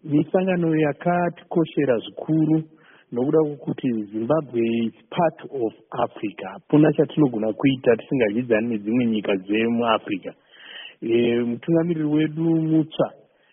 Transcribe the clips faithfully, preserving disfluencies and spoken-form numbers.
misangano yakatikoshera zvikuru nokuda kwokuti Zimbabwe is part of Africa. Hapana chatinogona kuita tisingadyidzani nedzimwe nyika dzemuAfrica. E, mutungamiriri wedu mutsva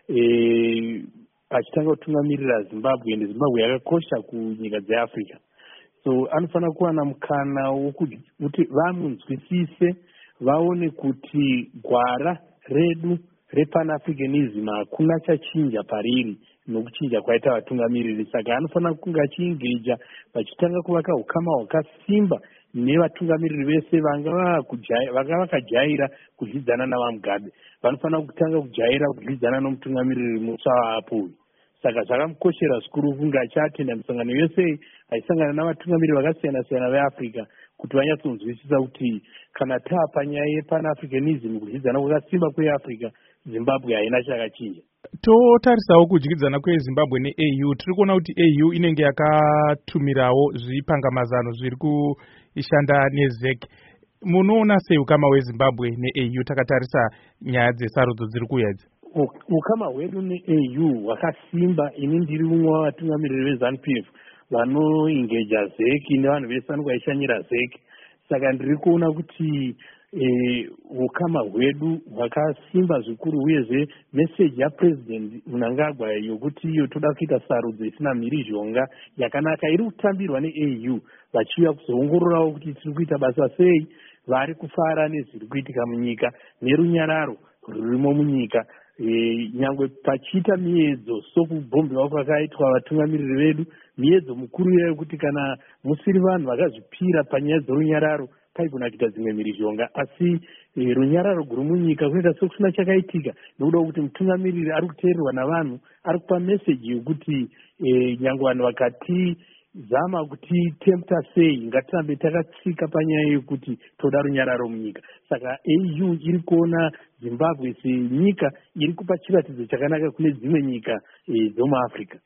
e, achitanga kutungamirira Zimbabwe, ende Zimbabwe yakakosha kunyika dzeAfrica. So anofanira kuwana mukana wokuti vamunzwisise, vaone kuti gwara redu repanafricanism hakuna chachinja pariri nokuchinja kwaita vatungamiriri. Saka anofanira kunge achiengeja vachitanga kuvaka ukama hwakasimba nevatungamiriri vese vanga vakajaira kudyidzana navaMugabe. Vanofanira kutanga kujaira kudyidzana nomutungamiriri mutsva waapo. Saka zvakamukoshera zvikuru kunge achiatenda misangano yose aisangana navatungamiriri vakasiyana-siyana veAfrica kuti vanyatsonzwisisa kuti kana taa panyaya yepanafricanism kudyidzana kwakasimba kweAfrica, Zimbabwe haina chakachinja. Totarisawo kudyidzana kweZimbabwe neA U, tiri kuona kuti A U inenge yakatumirawo zvipangamazano zviri kuishanda neZ E C. Munoona sei ukama hweZimbabwe neA U takatarisa nyaya dzesarudzo dziri kuuya idzi? Ukama hwedu neA U hwakasimba. Ini ndiri umwe wavatungamiriri veZANU-P F vanoengeja Z E C nevanhu vese vanokwaishanyira Z E C. Saka ndiri kuona kuti e, ukama hwedu hwakasimba zvikuru, uyezve meseji yapresident Mnangagwa yokuti iyo toda kuita sarudzo isina mhirizhonga yakanaka iri kutambirwa neA U, vachiuya kuzoongororawo kuti tiri kuita basa sei, vari kufara nezviri kuitika munyika nerunyararo rurimo munyika. E, nyangwe pachiita miedzo sokubhombewa kwakaitwa vatungamiriri vedu, miedzo mukuru yekuti kana musiri vanhu vakazvipira panyaya dzorunyararo paigona kuita dzimwe mhirizhonga, asi e, runyararo guru munyika kunoita sekusina chakaitika nokuda kwokuti mutungamiriri ari kuteererwa navanhu, ari kupa meseji yokuti e, nyangwe vanhu vakati zama kuti tempta sei, ngatirambe takatsika panyaya yokuti toda runyararo munyika. Saka A U iri kuona Zimbabwe senyika iri kupa chiratidzo chakanaka kune dzimwe nyika e, dzomuAfrica.